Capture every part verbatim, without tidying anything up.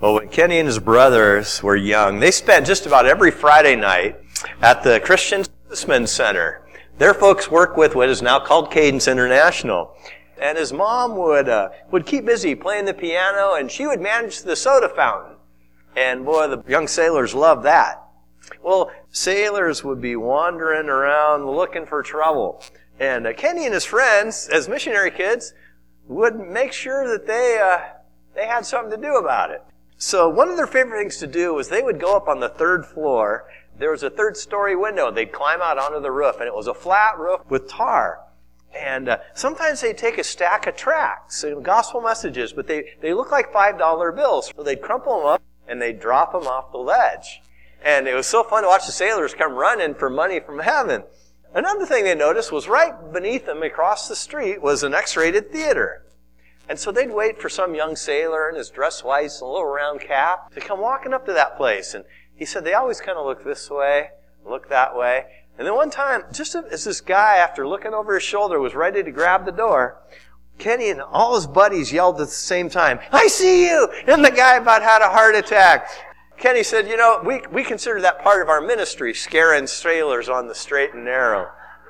Well, when Kenny and his brothers were young, they spent just about every Friday night at the Christian Servicemen Center. Their folks work with what is now called Cadence International. And his mom would uh, would keep busy playing the piano, and she would manage the soda fountain. And boy, the young sailors loved that. Well, sailors would be wandering around looking for trouble. And uh, Kenny and his friends, as missionary kids, would make sure that they uh, they had something to do about it. So one of their favorite things to do was they would go up on the third floor. There was a third story window. They'd climb out onto the roof, and it was a flat roof with tar. And uh, sometimes they'd take a stack of tracts, you know, gospel messages, but they, they look like five dollar bills. So they'd crumple them up, and they'd drop them off the ledge. And it was so fun to watch the sailors come running for money from heaven. Another thing they noticed was right beneath them across the street was an X-rated theater. And so they'd wait for some young sailor in his dress whites and a little round cap to come walking up to that place. And he said they always kind of look this way, look that way. And then one time, just as this guy, after looking over his shoulder, was ready to grab the door, Kenny and all his buddies yelled at the same time, "I see you!" And the guy about had a heart attack. Kenny said, you know, we, we consider that part of our ministry, scaring sailors on the straight and narrow.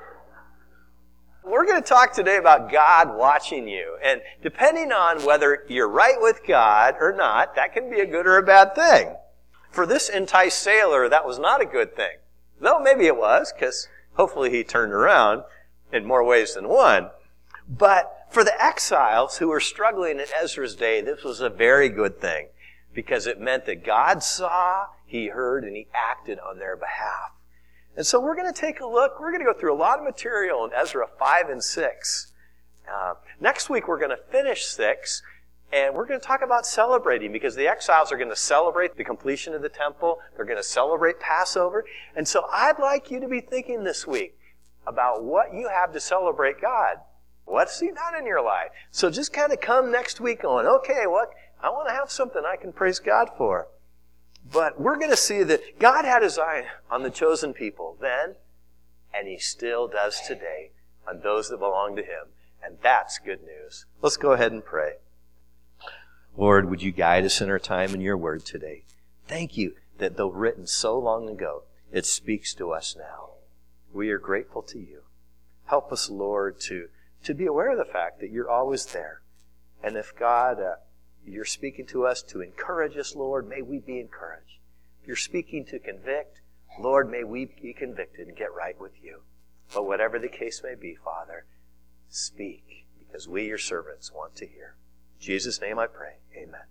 We're going to talk today about God watching you. And depending on whether you're right with God or not, that can be a good or a bad thing. For this enticed sailor, that was not a good thing. Though maybe it was, because hopefully he turned around in more ways than one. But for the exiles who were struggling in Ezra's day, this was a very good thing, because it meant that God saw, He heard, and He acted on their behalf. And so we're going to take a look. We're going to go through a lot of material in Ezra five and six. Uh, next week we're going to finish six, and we're going to talk about celebrating, because the exiles are going to celebrate the completion of the temple. They're going to celebrate Passover. And so I'd like you to be thinking this week about what you have to celebrate God. What's He done in your life? So just kind of come next week going, okay, what? I want to have something I can praise God for. But we're going to see that God had His eye on the chosen people then, and He still does today on those that belong to Him. And that's good news. Let's go ahead and pray. Lord, would you guide us in our time in your word today? Thank you that though written so long ago, it speaks to us now. We are grateful to you. Help us, Lord, to, to be aware of the fact that you're always there. And if God... Uh, You're speaking to us to encourage us, Lord, may we be encouraged. If you're speaking to convict, Lord, may we be convicted and get right with you. But whatever the case may be, Father, speak, because we, your servants, want to hear. In Jesus' name I pray. Amen.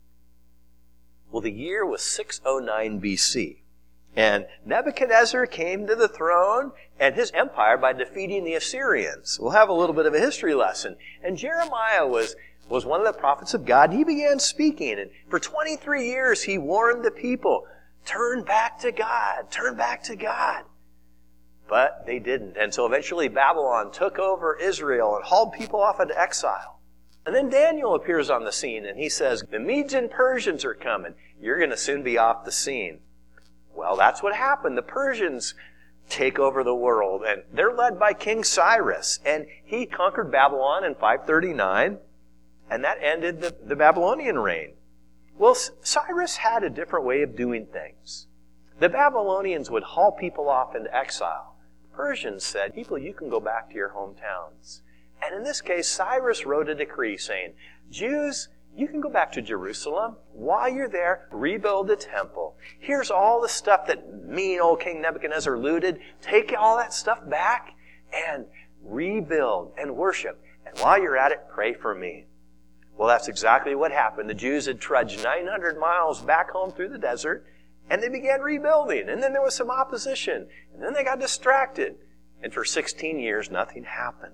Well, the year was six oh nine B C, and Nebuchadnezzar came to the throne and his empire by defeating the Assyrians. We'll have a little bit of a history lesson. And Jeremiah was was one of the prophets of God. He began speaking, and for twenty-three years he warned the people, turn back to God, turn back to God. But they didn't. And so eventually Babylon took over Israel and hauled people off into exile. And then Daniel appears on the scene, and he says, the Medes and Persians are coming. You're going to soon be off the scene. Well, that's what happened. The Persians take over the world, and they're led by King Cyrus. And he conquered Babylon in five thirty-nine. And that ended the, the Babylonian reign. Well, Cyrus had a different way of doing things. The Babylonians would haul people off into exile. Persians said, people, you can go back to your hometowns. And in this case, Cyrus wrote a decree saying, Jews, you can go back to Jerusalem. While you're there, rebuild the temple. Here's all the stuff that mean old King Nebuchadnezzar looted. Take all that stuff back and rebuild and worship. And while you're at it, pray for me. Well, that's exactly what happened. The Jews had trudged nine hundred miles back home through the desert, and they began rebuilding. And then there was some opposition. And then they got distracted. And for sixteen years, nothing happened.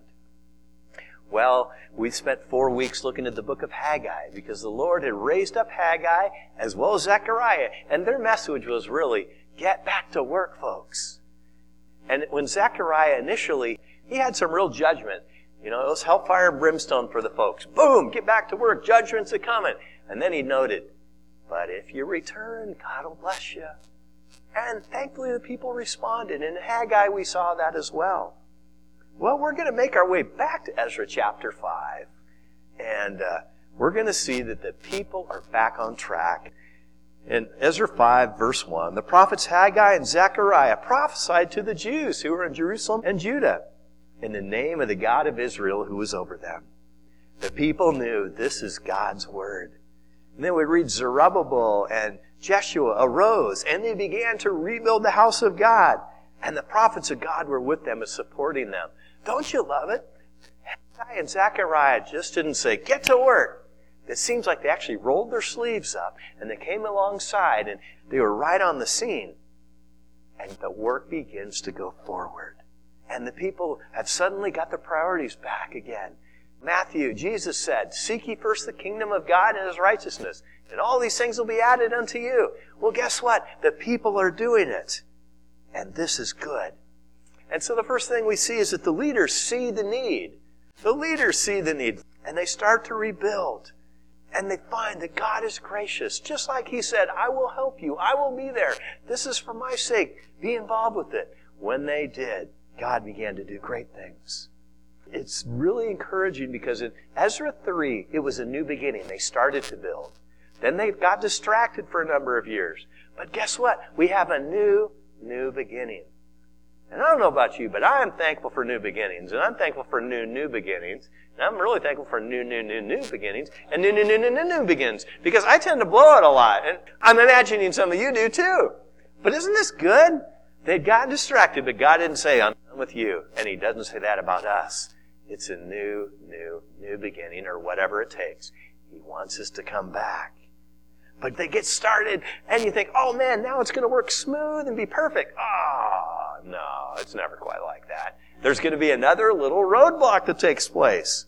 Well, we spent four weeks looking at the book of Haggai, because the Lord had raised up Haggai as well as Zechariah. And their message was really, get back to work, folks. And when Zechariah initially, he had some real judgment. You know, it was hellfire and brimstone for the folks. Boom, get back to work, judgment's a coming. And then he noted, but if you return, God will bless you. And thankfully the people responded. And in Haggai we saw that as well. Well, we're going to make our way back to Ezra chapter five. And uh, we're going to see that the people are back on track. In Ezra five, verse one, the prophets Haggai and Zechariah prophesied to the Jews who were in Jerusalem and Judah in the name of the God of Israel who was over them. The people knew this is God's word. And then we read Zerubbabel and Jeshua arose, and they began to rebuild the house of God. And the prophets of God were with them and supporting them. Don't you love it? Haggai and Zechariah just didn't say, get to work. It seems like they actually rolled their sleeves up and they came alongside and they were right on the scene. And the work begins to go forward. And the people have suddenly got their priorities back again. Matthew, Jesus said, seek ye first the kingdom of God and His righteousness, and all these things will be added unto you. Well, guess what? The people are doing it. And this is good. And so the first thing we see is that the leaders see the need. The leaders see the need, and they start to rebuild. And they find that God is gracious. Just like He said, I will help you. I will be there. This is for my sake. Be involved with it. When they did, God began to do great things. It's really encouraging because in Ezra three, it was a new beginning. They started to build. Then they got distracted for a number of years. But guess what? We have a new, new beginning. And I don't know about you, but I am thankful for new beginnings. And I'm thankful for new, new beginnings. And I'm really thankful for new, new, new, new beginnings. And new, new, new, new, new, new beginnings. Because I tend to blow it a lot. And I'm imagining some of you do too. But isn't this good? They'd gotten distracted, but God didn't say, I'm done with you. And He doesn't say that about us. It's a new, new, new beginning, or whatever it takes. He wants us to come back. But they get started, and you think, oh man, now it's going to work smooth and be perfect. Ah, oh, no, it's never quite like that. There's going to be another little roadblock that takes place.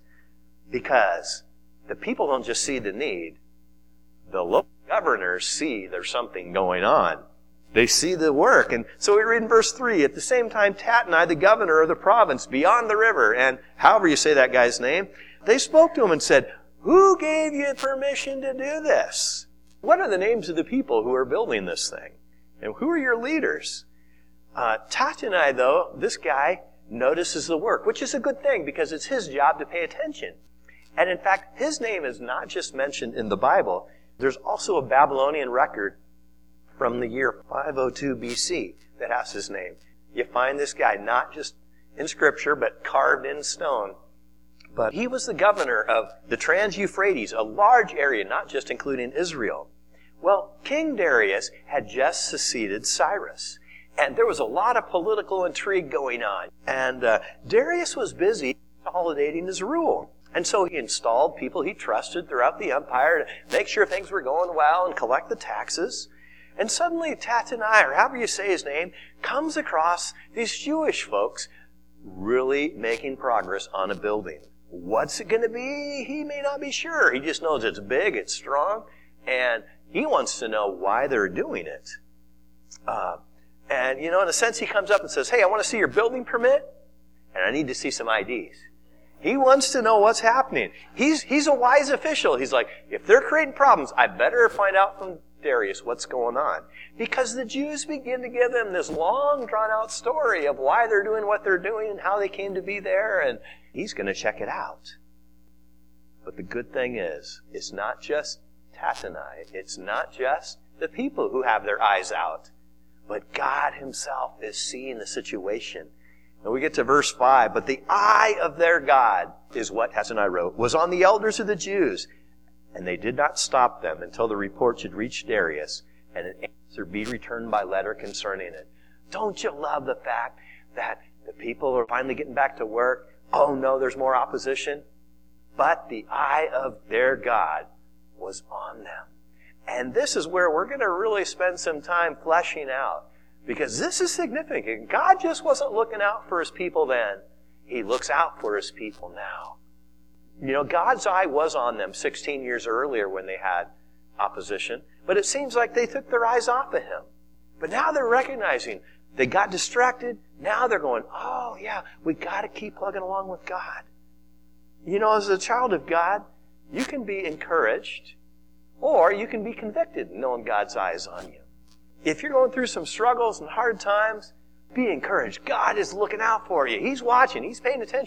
Because the people don't just see the need. The local governors see there's something going on. They see the work. And so we read in verse three, at the same time, Tatnai, the governor of the province beyond the river, and however you say that guy's name, they spoke to him and said, who gave you permission to do this? What are the names of the people who are building this thing? And who are your leaders? Uh, Tatnai, though, this guy notices the work, which is a good thing because it's his job to pay attention. And in fact, his name is not just mentioned in the Bible. There's also a Babylonian record from the year five oh two B C that has his name. You find this guy not just in Scripture, but carved in stone. But he was the governor of the Trans-Euphrates, a large area, not just including Israel. Well, King Darius had just succeeded Cyrus. And there was a lot of political intrigue going on. And uh, Darius was busy consolidating his rule. And so he installed people he trusted throughout the empire to make sure things were going well and collect the taxes. And suddenly Tatnai, or however you say his name, comes across these Jewish folks really making progress on a building. What's it going to be? He may not be sure. He just knows it's big, it's strong, and he wants to know why they're doing it. Uh, and, you know, in a sense, he comes up and says, hey, I want to see your building permit, and I need to see some I Ds. He wants to know what's happening. He's, he's a wise official. He's like, if they're creating problems, I better find out from Darius what's going on. Because the Jews begin to give him this long, drawn-out story of why they're doing what they're doing and how they came to be there, and he's going to check it out. But the good thing is, it's not just Tatnai. It's not just the people who have their eyes out. But God Himself is seeing the situation. And we get to verse five. But the eye of their God, is what Tatnai wrote, was on the elders of the Jews. And they did not stop them until the report should reach Darius, and an answer be returned by letter concerning it. Don't you love the fact that the people are finally getting back to work? Oh no, there's more opposition. But the eye of their God was on them. And this is where we're going to really spend some time fleshing out. Because this is significant. God just wasn't looking out for His people then. He looks out for His people now. You know, God's eye was on them sixteen years earlier when they had opposition. But it seems like they took their eyes off of Him. But now they're recognizing they got distracted. Now they're going, oh yeah, we got to keep plugging along with God. You know, as a child of God, you can be encouraged or you can be convicted knowing God's eye is on you. If you're going through some struggles and hard times, be encouraged. God is looking out for you. He's watching. He's paying attention.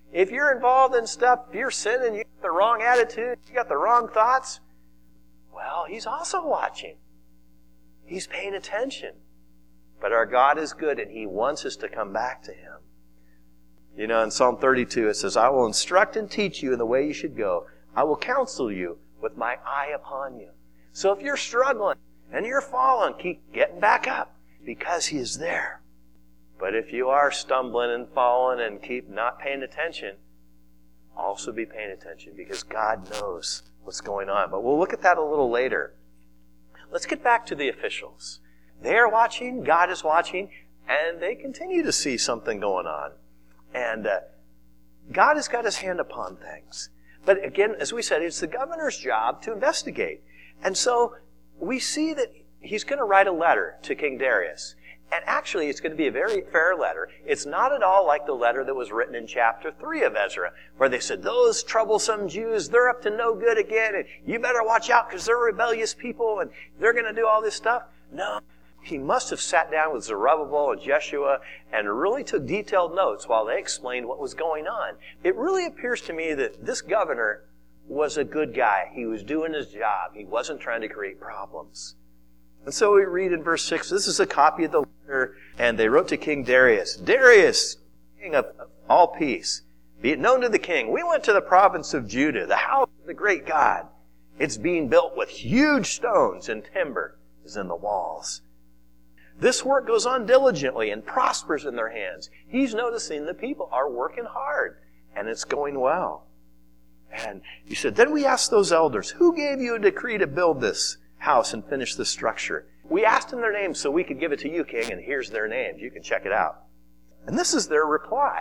If you're involved in stuff, if you're sinning, you got the wrong attitude, you got the wrong thoughts, well, He's also watching. He's paying attention. But our God is good, and He wants us to come back to Him. You know, in Psalm thirty-two, it says, I will instruct and teach you in the way you should go. I will counsel you with my eye upon you. So if you're struggling and you're falling, keep getting back up because He is there. But if you are stumbling and falling and keep not paying attention, also be paying attention because God knows what's going on. But we'll look at that a little later. Let's get back to the officials. They are watching, God is watching, and they continue to see something going on. And uh, God has got His hand upon things. But again, as we said, it's the governor's job to investigate. And so we see that he's going to write a letter to King Darius. And actually, it's going to be a very fair letter. It's not at all like the letter that was written in chapter three of Ezra, where they said, those troublesome Jews, they're up to no good again, and you better watch out because they're rebellious people, and they're going to do all this stuff. No. He must have sat down with Zerubbabel and Jeshua and really took detailed notes while they explained what was going on. It really appears to me that this governor was a good guy. He was doing his job. He wasn't trying to create problems. And so we read in verse six, this is a copy of the letter, and they wrote to King Darius, Darius, king of all peace, be it known to the king, we went to the province of Judah, the house of the great God. It's being built with huge stones, and timber is in the walls. This work goes on diligently and prospers in their hands. He's noticing the people are working hard, and it's going well. And he said, then we asked those elders, who gave you a decree to build this house and finish the structure? We asked them their names so we could give it to you, king, and here's their names. You can check it out. And this is their reply.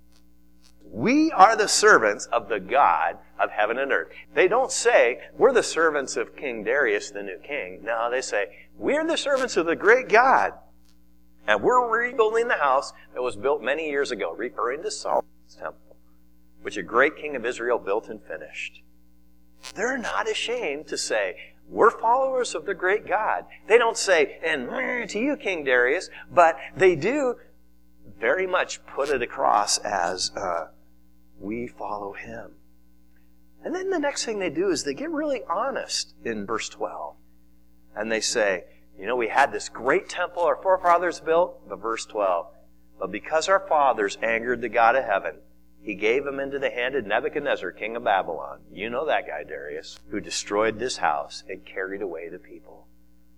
We are the servants of the God of heaven and earth. They don't say, we're the servants of King Darius, the new king. No, they say, we're the servants of the great God. And we're rebuilding the house that was built many years ago, referring to Solomon's temple, which a great king of Israel built and finished. They're not ashamed to say, we're followers of the great God. They don't say, and to you, King Darius, but they do very much put it across as, uh, we follow him. And then the next thing they do is they get really honest in verse twelve. And they say, you know, we had this great temple our forefathers built, but verse twelve, but because our fathers angered the God of heaven, He gave them into the hand of Nebuchadnezzar, king of Babylon. You know that guy, Darius, who destroyed this house and carried away the people.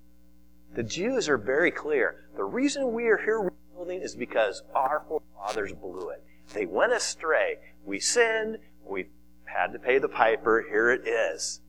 The Jews are very clear. The reason we are here rebuilding is because our forefathers blew it. They went astray. We sinned. We had to pay the piper. Here it is.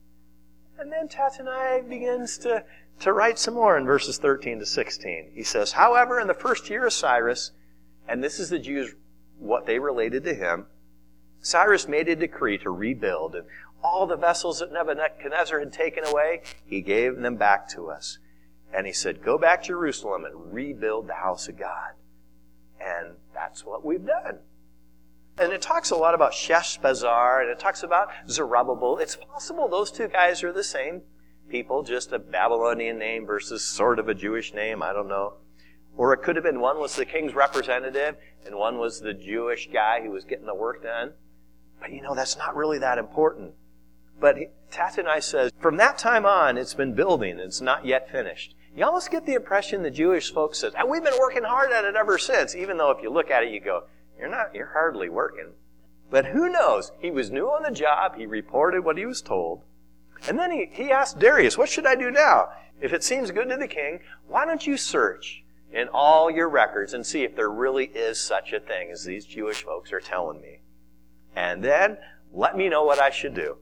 And then Tattenai begins to, to write some more in verses thirteen to sixteen. He says, however, in the first year of Cyrus, and this is the Jews, what they related to him, Cyrus made a decree to rebuild, and all the vessels that Nebuchadnezzar had taken away, he gave them back to us. And he said, go back to Jerusalem and rebuild the house of God. And that's what we've done. And it talks a lot about Sheshbazzar, and it talks about Zerubbabel. It's possible those two guys are the same people, just a Babylonian name versus sort of a Jewish name, I don't know. Or it could have been one was the king's representative, and one was the Jewish guy who was getting the work done. But you know, that's not really that important. But Tattenai says, from that time on, it's been building, it's not yet finished. You almost get the impression the Jewish folks says, oh, we've been working hard at it ever since, even though if you look at it, you go, you're not, you're hardly working. But who knows? He was new on the job, he reported what he was told, and then he, he asked Darius, what should I do now? If it seems good to the king, why don't you search in all your records and see if there really is such a thing as these Jewish folks are telling me. And then let me know what I should do.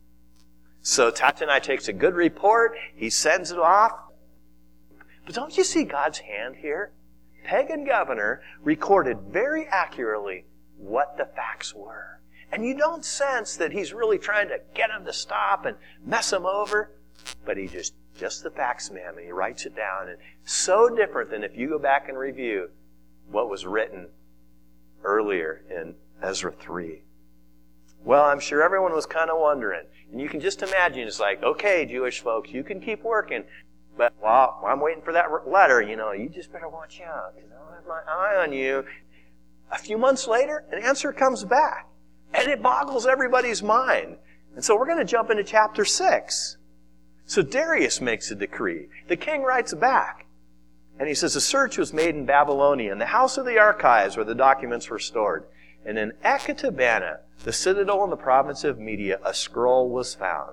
So Tattenai takes a good report. He sends it off. But don't you see God's hand here? Pagan governor recorded very accurately what the facts were. And you don't sense that he's really trying to get him to stop and mess him over. But he just Just the facts, ma'am, and he writes it down. And so different than if you go back and review what was written earlier in Ezra three. Well, I'm sure everyone was kind of wondering. And you can just imagine, it's like, okay, Jewish folks, you can keep working. But while I'm waiting for that letter, you know, you just better watch out, because I'll have my eye on you. A few months later, an answer comes back. And it boggles everybody's mind. And so we're going to jump into chapter six. So Darius makes a decree. The king writes back. And he says, a search was made in Babylonia, in the house of the archives where the documents were stored. And in Ecbatana, the citadel in the province of Media, a scroll was found.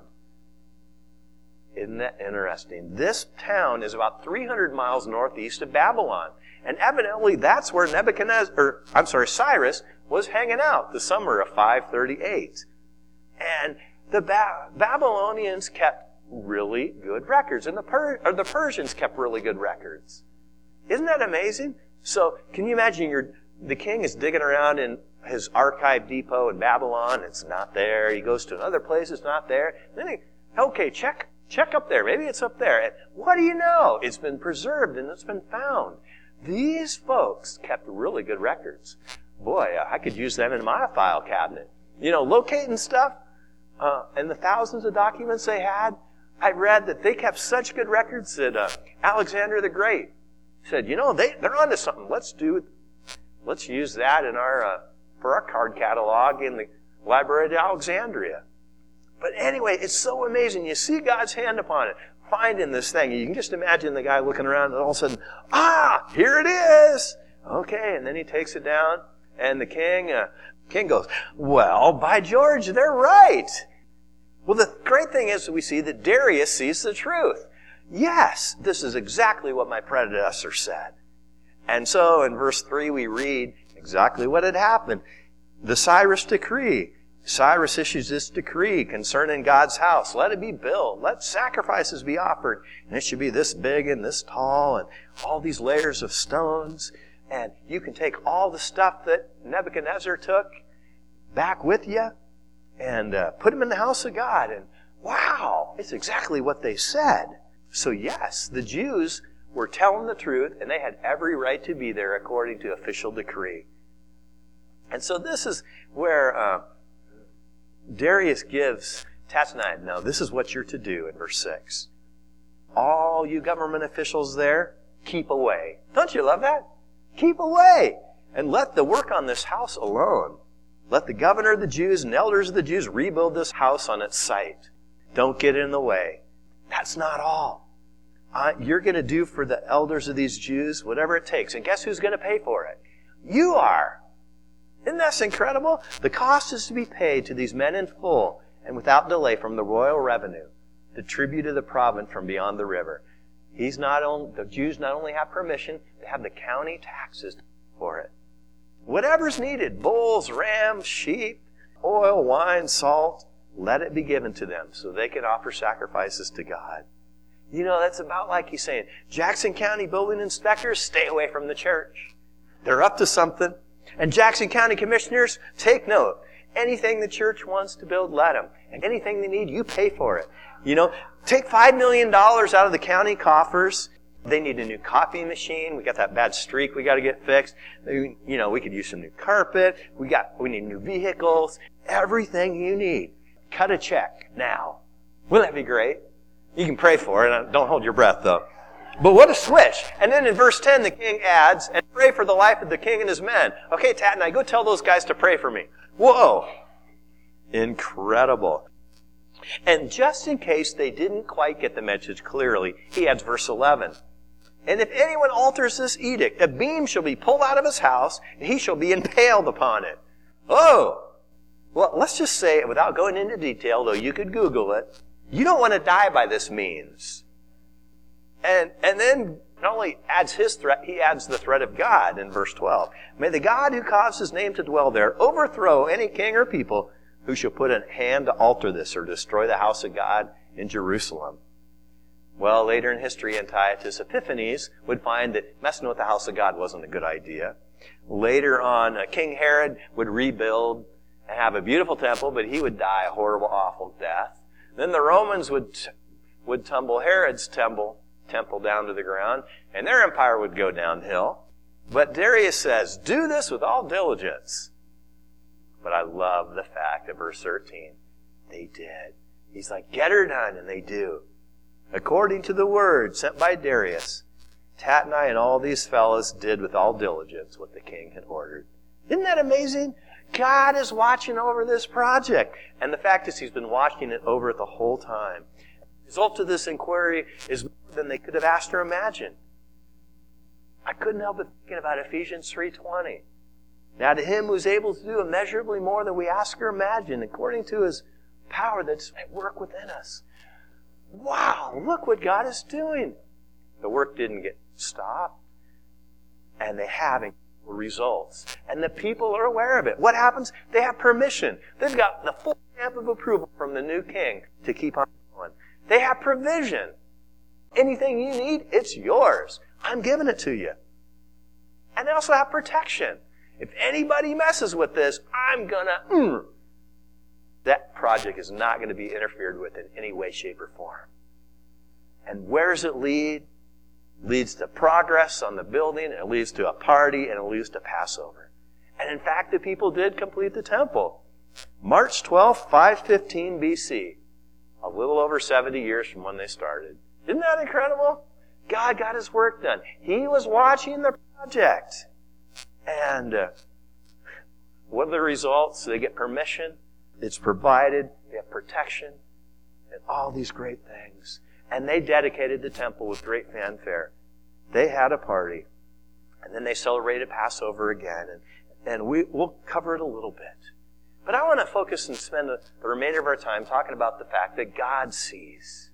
Isn't that interesting? This town is about three hundred miles northeast of Babylon. And evidently that's where Nebuchadnezzar, or I'm sorry, Cyrus was hanging out the summer of five thirty-eight. And the ba- Babylonians kept really good records. And the, per- or the Persians kept really good records. Isn't that amazing? So, can you imagine your, the king is digging around in his archive depot in Babylon. It's not there. He goes to another place. It's not there. Then he, okay, check, check up there. Maybe it's up there. And what do you know? It's been preserved and it's been found. These folks kept really good records. Boy, I could use them in my file cabinet. You know, locating stuff, uh, and the thousands of documents they had. I read that they kept such good records that uh, Alexander the Great said, you know, they, they're onto something. Let's do, let's use that in our, uh, for our card catalog in the Library of Alexandria. But anyway, it's so amazing. You see God's hand upon it, finding this thing. You can just imagine the guy looking around and all of a sudden, ah, here it is. Okay, and then he takes it down, and the king, uh, king goes, well, by George, they're right. Well, the great thing is that we see that Darius sees the truth. Yes, this is exactly what my predecessor said. And so in verse three we read exactly what had happened. The Cyrus decree. Cyrus issues this decree concerning God's house. Let it be built. Let sacrifices be offered. And it should be this big and this tall and all these layers of stones. And you can take all the stuff that Nebuchadnezzar took back with you and uh, put them in the house of God. And wow, it's exactly what they said. So yes, the Jews were telling the truth, and they had every right to be there according to official decree. And so this is where uh, Darius gives Tatnai, now this is what you're to do in verse six. All you government officials there, keep away. Don't you love that? Keep away. And let the work on this house alone. Let the governor of the Jews and elders of the Jews rebuild this house on its site. Don't get in the way. That's not all. Uh, you're going to do for the elders of these Jews whatever it takes. And guess who's going to pay for it? You are. Isn't that incredible? The cost is to be paid to these men in full and without delay from the royal revenue, the tribute of the province from beyond the river. He's not only, the Jews not only have permission, they have the county taxes for it. Whatever's needed, bulls, rams, sheep, oil, wine, salt, let it be given to them so they can offer sacrifices to God. You know, that's about like he's saying, Jackson County building inspectors, stay away from the church. They're up to something. And Jackson County commissioners, take note. Anything the church wants to build, let them. And anything they need, you pay for it. You know, take five million dollars out of the county coffers. They need a new coffee machine. We got that bad streak we got to get fixed. You know, we could use some new carpet. We got, we need new vehicles. Everything you need. Cut a check now. Wouldn't that be great? You can pray for it. Don't hold your breath, though. But what a switch. And then in verse ten, the king adds, and pray for the life of the king and his men. Okay, Tatnai, go tell those guys to pray for me. Whoa. Incredible. And just in case they didn't quite get the message clearly, he adds verse eleven. And if anyone alters this edict, a beam shall be pulled out of his house, and he shall be impaled upon it. Oh! Well, let's just say, without going into detail, though you could Google it, you don't want to die by this means. And and then not only adds his threat, he adds the threat of God in verse twelve. May the God who caused his name to dwell there overthrow any king or people who shall put a hand to alter this or destroy the house of God in Jerusalem. Well, later in history, Antiochus Epiphanes would find that messing with the house of God wasn't a good idea. Later on, uh, King Herod would rebuild and have a beautiful temple, but he would die a horrible, awful death. Then the Romans would t- would tumble Herod's temple temple down to the ground, and their empire would go downhill. But Darius says, do this with all diligence. But I love the fact of verse thirteen. They did. He's like, get her done, and they do. According to the word sent by Darius, Tatnai and all these fellows did with all diligence what the king had ordered. Isn't that amazing? God is watching over this project. And the fact is, He's been watching it over the whole time. The result of this inquiry is more than they could have asked or imagined. I couldn't help but thinking about Ephesians three twenty. Now to Him who's able to do immeasurably more than we ask or imagine, according to His power that's at work within us. Wow, look what God is doing. The work didn't get stopped. And they have incredible results. And the people are aware of it. What happens? They have permission. They've got the full stamp of approval from the new king to keep on going. They have provision. Anything you need, it's yours. I'm giving it to you. And they also have protection. If anybody messes with this, I'm gonna, mm. That project is not going to be interfered with in any way, shape, or form. And where does it lead? It leads to progress on the building, it leads to a party, and it leads to Passover. And in fact, the people did complete the temple. March twelfth, five fifteen B C. A little over seventy years from when they started. Isn't that incredible? God got His work done. He was watching the project. And uh, what are the results? They get permission. It's provided. They have protection. And all these great things. And they dedicated the temple with great fanfare. They had a party. And then they celebrated Passover again. And, and we, we'll cover it a little bit. But I want to focus and spend the, the remainder of our time talking about the fact that God sees.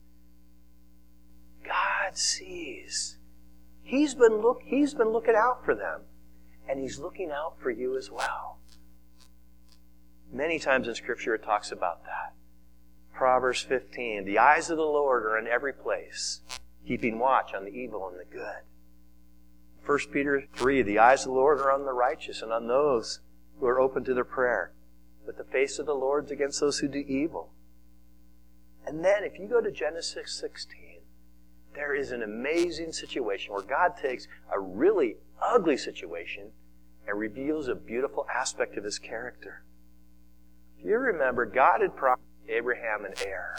God sees. He's been look, He's been looking out for them. And He's looking out for you as well. Many times in Scripture it talks about that. Proverbs fifteen, the eyes of the Lord are in every place, keeping watch on the evil and the good. First Peter three, the eyes of the Lord are on the righteous and on those who are open to their prayer. But the face of the Lord's against those who do evil. And then if you go to Genesis sixteen, there is an amazing situation where God takes a really ugly situation and reveals a beautiful aspect of His character. If you remember, God had promised Abraham an heir.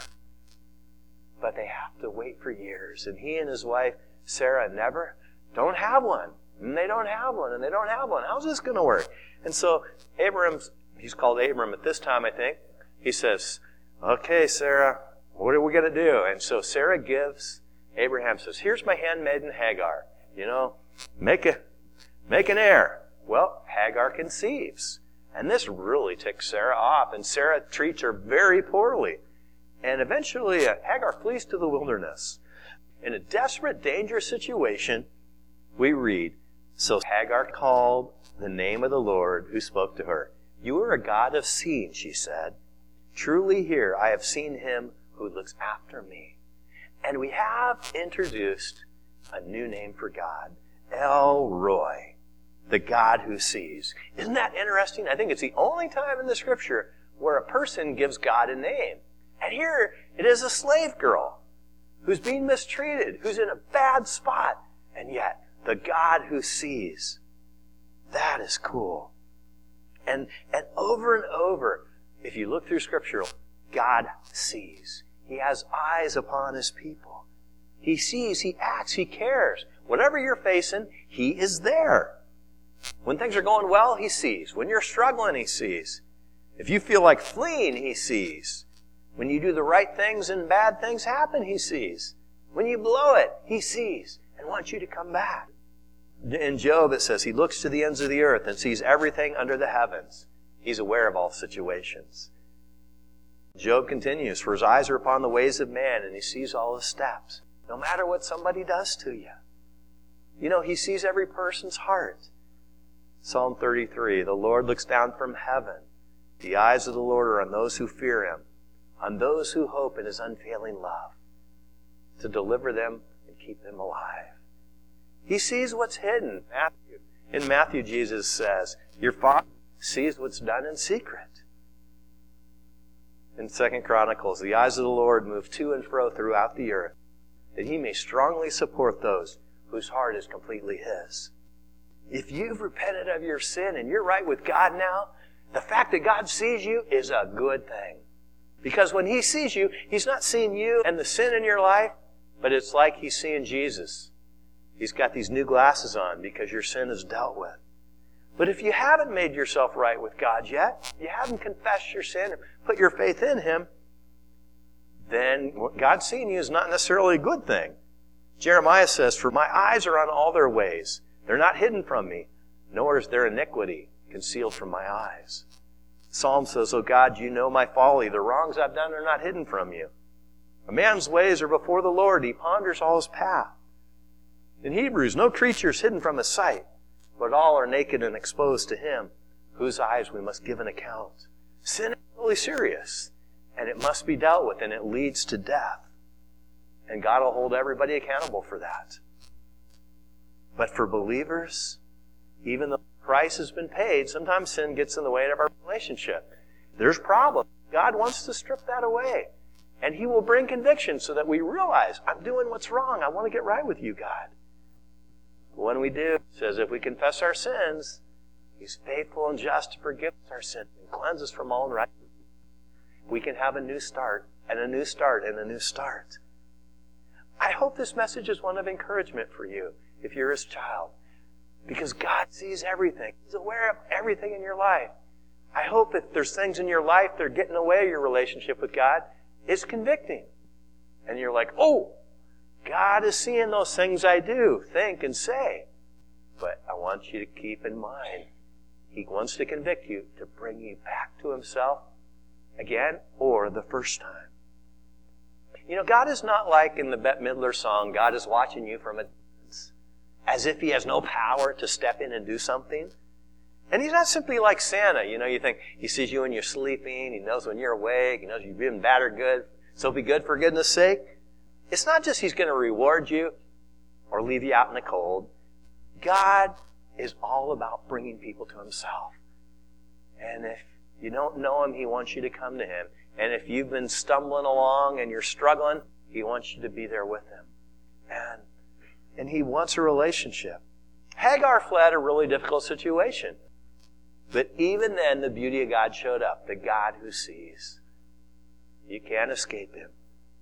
But they have to wait for years. And he and his wife, Sarah, never, don't have one. And they don't have one, and they don't have one. How's this going to work? And so Abram's, he's called Abram at this time, I think. He says, okay, Sarah, what are we going to do? And so Sarah gives, Abraham says, here's my handmaiden Hagar. You know, make a, make an heir. Well, Hagar conceives. And this really ticks Sarah off. And Sarah treats her very poorly. And eventually uh, Hagar flees to the wilderness. In a desperate, dangerous situation, we read, so Hagar called the name of the Lord who spoke to her. You are a God of seeing, she said. Truly here I have seen Him who looks after me. And we have introduced a new name for God, El Roi, the God who sees. Isn't that interesting? I think it's the only time in the Scripture where a person gives God a name. And here it is a slave girl who's being mistreated, who's in a bad spot, and yet the God who sees. That is cool. And, and over and over, if you look through Scripture, God sees. He has eyes upon His people. He sees, He acts, He cares. Whatever you're facing, He is there. When things are going well, He sees. When you're struggling, He sees. If you feel like fleeing, He sees. When you do the right things and bad things happen, He sees. When you blow it, He sees and wants you to come back. In Job, it says, He looks to the ends of the earth and sees everything under the heavens. He's aware of all situations. Job continues, for His eyes are upon the ways of man, and He sees all his steps. No matter what somebody does to you. You know, He sees every person's heart. Psalm thirty-three, the Lord looks down from heaven. The eyes of the Lord are on those who fear Him, on those who hope in His unfailing love, to deliver them and keep them alive. He sees what's hidden. Matthew. In Matthew, Jesus says, your Father sees what's done in secret. In Second Chronicles, the eyes of the Lord move to and fro throughout the earth, that He may strongly support those whose heart is completely His. If you've repented of your sin and you're right with God now, the fact that God sees you is a good thing. Because when He sees you, He's not seeing you and the sin in your life, but it's like He's seeing Jesus. He's got these new glasses on because your sin is dealt with. But if you haven't made yourself right with God yet, you haven't confessed your sin or put your faith in Him, then what God's seeing you is not necessarily a good thing. Jeremiah says, "For my eyes are on all their ways. They're not hidden from me, nor is their iniquity concealed from my eyes." Psalm says, "Oh God, you know my folly. The wrongs I've done are not hidden from you. A man's ways are before the Lord. He ponders all his path." In Hebrews, no creature is hidden from His sight, but all are naked and exposed to Him, whose eyes we must give an account. Sin is really serious, and it must be dealt with, and it leads to death. And God will hold everybody accountable for that. But for believers, even though the price has been paid, sometimes sin gets in the way of our relationship. There's problems. God wants to strip that away. And He will bring conviction so that we realize, I'm doing what's wrong. I want to get right with you, God. When we do, it says if we confess our sins, He's faithful and just to forgive us our sins and cleanse us from all unrighteousness. We can have a new start, and a new start, and a new start. I hope this message is one of encouragement for you if you're His child. Because God sees everything. He's aware of everything in your life. I hope if there's things in your life that are getting in the way of your relationship with God, it's convicting. And you're like, oh, God is seeing those things I do, think, and say. But I want you to keep in mind, He wants to convict you to bring you back to Himself again or the first time. You know, God is not like in the Bette Midler song, God is watching you from a distance, as if He has no power to step in and do something. And He's not simply like Santa. You know, you think He sees you when you're sleeping, He knows when you're awake, He knows you've been bad or good, so be good for goodness sake. It's not just He's going to reward you or leave you out in the cold. God is all about bringing people to Himself. And if you don't know Him, He wants you to come to Him. And if you've been stumbling along and you're struggling, He wants you to be there with Him. And, and He wants a relationship. Hagar fled a really difficult situation. But even then, the beauty of God showed up. The God who sees. You can't escape Him.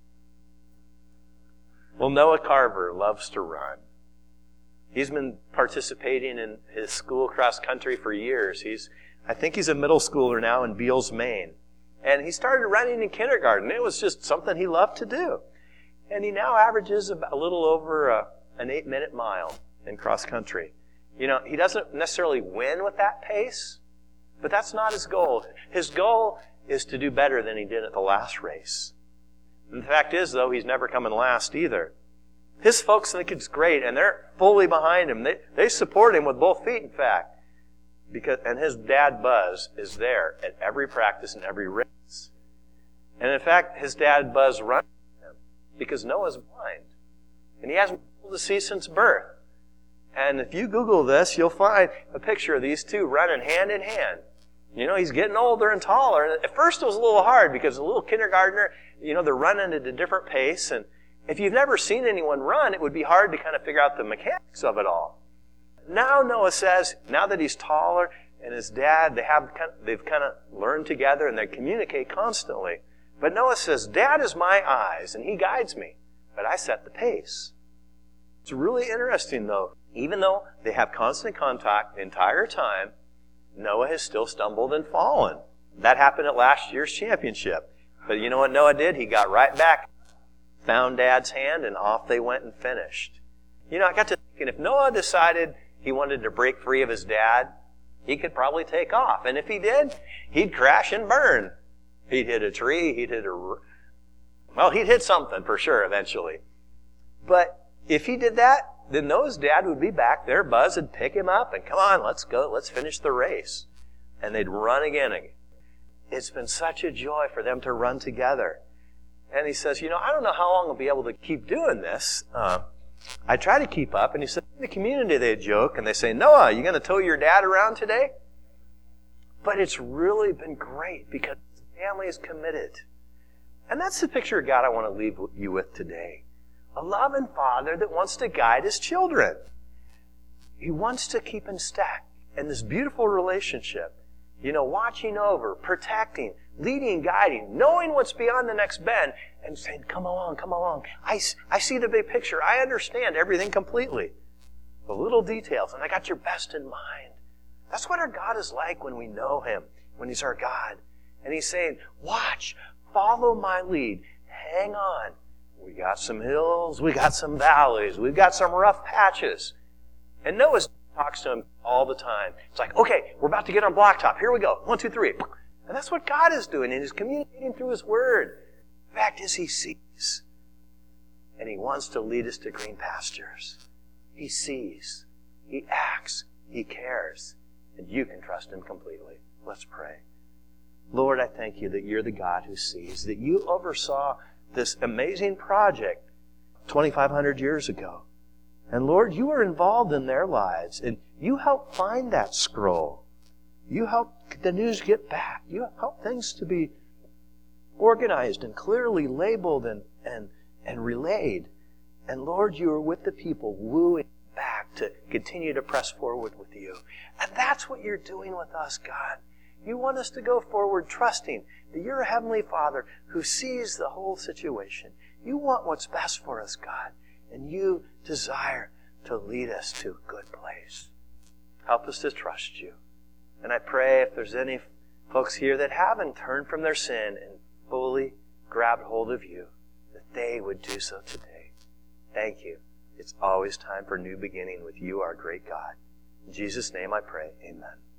Well, Noah Carver loves to run. He's been participating in his school cross country for years. He's, I think he's a middle schooler now in Beals, Maine. And he started running in kindergarten. It was just something he loved to do. And he now averages about a little over a, an eight-minute mile in cross country. You know, he doesn't necessarily win with that pace, but that's not his goal. His goal is to do better than he did at the last race. And the fact is, though, he's never coming last either. His folks think it's great, and they're fully behind him. They, they support him with both feet, in fact. Because, and his dad, Buzz, is there at every practice and every race. And in fact, his dad, Buzz, runs with him because Noah's blind. And he hasn't been able to see since birth. And if you Google this, you'll find a picture of these two running hand in hand. You know, he's getting older and taller. And at first it was a little hard because a little kindergartner, you know, they're running at a different pace. And if you've never seen anyone run, it would be hard to kind of figure out the mechanics of it all. Now Noah says, now that he's taller and his dad, they have kind of, they've kind of learned together and they communicate constantly. But Noah says, Dad is my eyes and he guides me, but I set the pace. It's really interesting though. Even though they have constant contact the entire time, Noah has still stumbled and fallen. That happened at last year's championship. But you know what Noah did? He got right back, found Dad's hand, and off they went and finished. You know, I got to thinking, if Noah decided he wanted to break free of his dad, he could probably take off. And if he did, he'd crash and burn. He'd hit a tree, he'd hit a... Well, he'd hit something for sure eventually. But if he did that, then Noah's dad would be back there. Buzz would pick him up and come on, let's go, let's finish the race. And they'd run again. It's been such a joy for them to run together. And he says, you know, I don't know how long I'll be able to keep doing this. Uh, I try to keep up. And he said, in the community they joke and they say, Noah, you going to tow your dad around today? But it's really been great because the family is committed. And that's the picture of God I want to leave you with today. A loving father that wants to guide his children. He wants to keep in step in this beautiful relationship. You know, watching over, protecting, leading, guiding, knowing what's beyond the next bend, and saying, come along, come along. I, I see the big picture. I understand everything completely. The little details, and I got your best in mind. That's what our God is like when we know Him, when He's our God. And He's saying, watch, follow my lead, hang on. We got some hills, we got some valleys, we've got some rough patches. And Noah talks to him all the time. It's like, okay, we're about to get on blacktop. Here we go. One, two, three. And that's what God is doing, and He's communicating through His Word. The fact is, He sees. And He wants to lead us to green pastures. He sees. He acts. He cares. And you can trust Him completely. Let's pray. Lord, I thank You that You're the God who sees, that You oversaw this amazing project twenty-five hundred years ago. And Lord, You were involved in their lives, and You helped find that scroll. You helped the news get back. You helped things to be organized and clearly labeled and, and, and relayed. And Lord, You were with the people, wooing back to continue to press forward with You. And that's what You're doing with us, God. You want us to go forward trusting that You're a Heavenly Father who sees the whole situation. You want what's best for us, God, and You desire to lead us to a good place. Help us to trust You. And I pray if there's any folks here that haven't turned from their sin and fully grabbed hold of You, that they would do so today. Thank You. It's always time for new beginning with You, our great God. In Jesus' name I pray, amen.